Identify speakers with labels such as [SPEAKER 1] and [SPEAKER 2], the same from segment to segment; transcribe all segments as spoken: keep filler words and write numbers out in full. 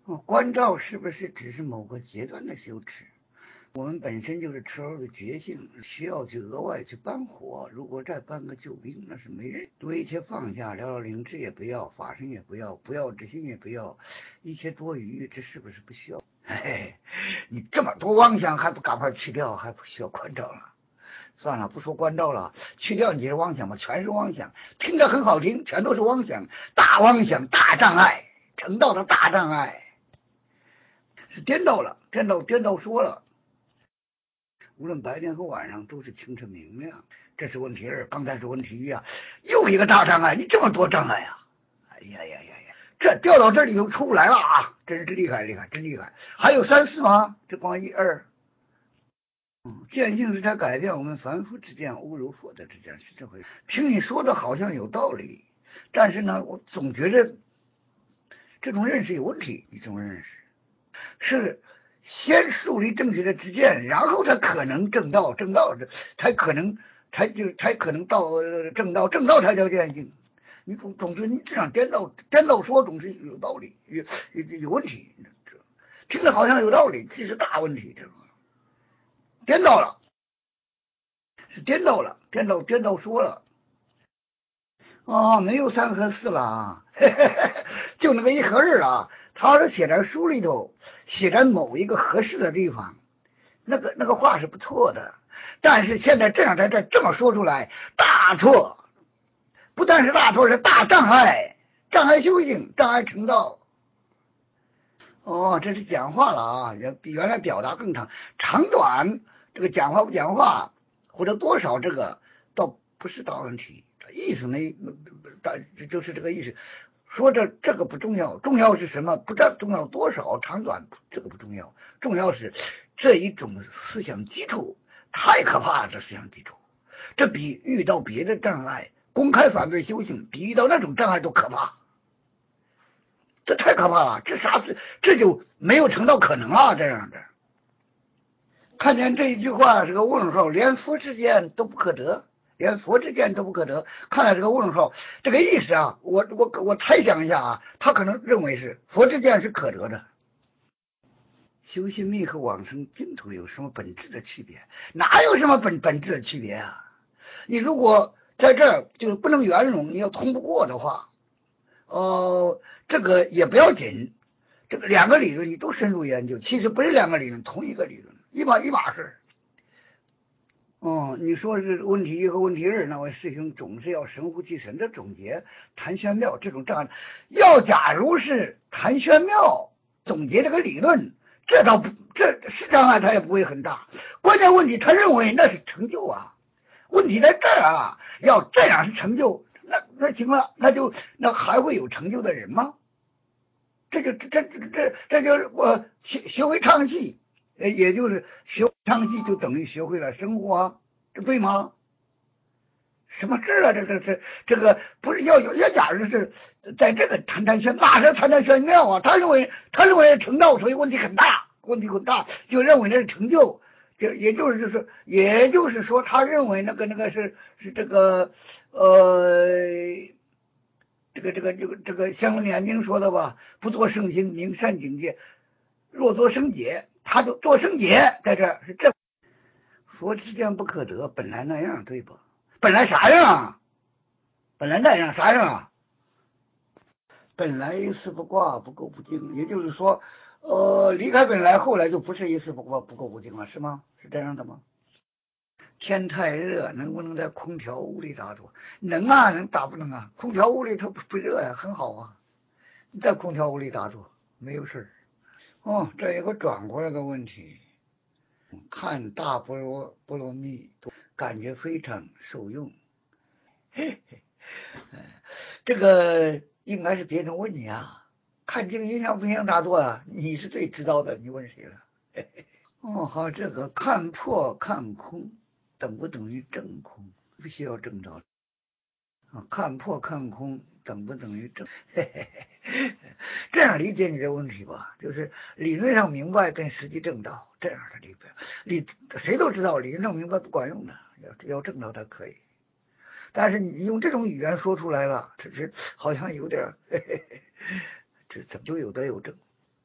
[SPEAKER 1] 哦，关照是不是只是某个阶段的修持？我们本身就是持而的觉性，需要去额外去搬火。如果再搬个救兵，那是没人。对一切放下，寥寥灵智也不要，法身也不要，不要之心也不要，一切多余，这是不是不需要？嘿嘿，你这么多妄想还不赶快去掉，还不需要关照了？算了，不说关照了，去掉你的妄想吧，全是妄想，听着很好听，全都是妄想，大妄想，大障碍，成道的大障碍，是颠倒了，颠倒颠倒说了。无论白天和晚上都是清澈明亮，这是问题二。刚才是问题一啊，又一个大障碍，你这么多障碍啊！哎呀呀呀呀，这掉到这里就出不来了啊！真是厉害厉害，真厉害！还有三四吗？这光一二。嗯，见性是在改变我们凡夫之见，侮辱佛的之见，是这回事。听你说的好像有道理，但是呢，我总觉得这种认识有问题。你这种认识是先树立正确的知见，然后才可能正道，正道才可能才就才可能到正道，正道才叫见性。你总总是你这样颠倒颠倒说，总是有道理，有有有问题。听着好像有道理，其实大问题，这个颠倒了。是颠倒了，颠倒颠倒说了，哦，没有三和四了啊，就那么一合日啊。他要是写在书里头，写在某一个合适的地方，那个那个话是不错的。但是现在这样在这这么说出来，大错，不但是大错，是大障碍，障碍修行，障碍成道。哦，这是讲话了啊，比原来表达更长，长短这个讲话不讲话，或者多少这个倒不是大问题，意思没，就是这个意思。说这这个不重要，重要是什么？不重要多少长短，这个不重要，重要是这一种思想基础太可怕了，这思想基础，这比遇到别的障碍，公开反对修行，比遇到那种障碍都可怕。这太可怕了，这啥事？这就没有成道可能了。这样的，看见这一句话是个问号，连佛之见都不可得，连佛之见都不可得。看来这个问号，这个意思啊，我我我猜想一下啊，他可能认为是佛之见是可得的。修心密和往生净土有什么本质的区别？哪有什么本本质的区别啊？你如果在这儿就是不能圆融，你要通不过的话，哦，这个也不要紧，这个两个理论你都深入研究，其实不是两个理论，同一个理论，一码一码事。哦，你说是问题一和问题二，那位师兄总是要神乎其神的总结，谈玄妙这种障碍。要假如是谈玄妙总结这个理论，这倒不，这是障碍，他也不会很大。关键问题，他认为那是成就啊。问题在这儿啊，要这样是成就，那那行了，那就那还会有成就的人吗？这就这这这这就是我学学会唱戏，也就是学唱戏就等于学会了生活啊，这对吗？什么事啊？这这这这个不是要有要假如是在这个谈谈玄，哪是谈谈玄妙啊？他认为他认为成道，所以问题很大，问题很大，就认为那是成就。就也就是就是也就是说，他认为那个那个是是这个呃，这个这个这个这个像眼睛说的吧，不做圣心，明善境界，若做圣解，他就做圣解，在这是这佛之见不可得，本来那样，对吧？本来啥样啊？本来那样啥样啊？本来一丝不挂，不垢不净，也就是说，呃，离开本来，后来就不是一丝不挂，不垢不净了，是吗？是这样的吗？天太热，能不能在空调屋里打坐？能啊，能打不能啊？空调屋里它不不热呀，很好啊。你在空调屋里打坐没有事儿。哦，这有个转过来的问题，看大菠萝菠萝蜜，感觉非常受用。嘿嘿，这个应该是别人问你啊，看经影响不影响打坐啊？你是最知道的，你问谁了？嘿嘿哦，好，这个看破看空等不等于正空？不需要正道啊，看破看空等不等于正？嘿嘿嘿，这样理解你的问题吧，就是理论上明白跟实际正道这样的理解。理谁都知道理论上明白不管用的，要要正道才可以。但是你用这种语言说出来了，只是好像有点，嘿嘿嘿，这怎么就有得有正？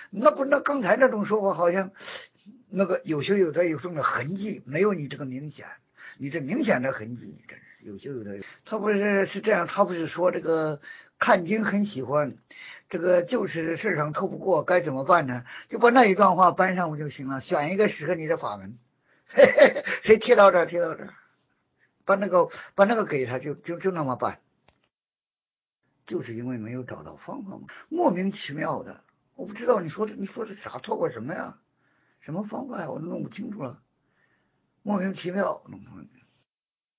[SPEAKER 1] 那不那刚才那种说法好像那个有修有的有这种痕迹，没有你这个明显，你这明显的痕迹，真是有修有的。他不是是这样，他不是说这个看经很喜欢，这个就是世上透不过，该怎么办呢？就把那一段话搬上不就行了？选一个适合你的法门，嘿嘿谁贴到这贴到这，把那个把那个给他，就就就那么办。就是因为没有找到方法嘛，莫名其妙的，我不知道你说的你说的啥错过什么呀？什么方法呀？我弄不清楚了，莫名其妙弄。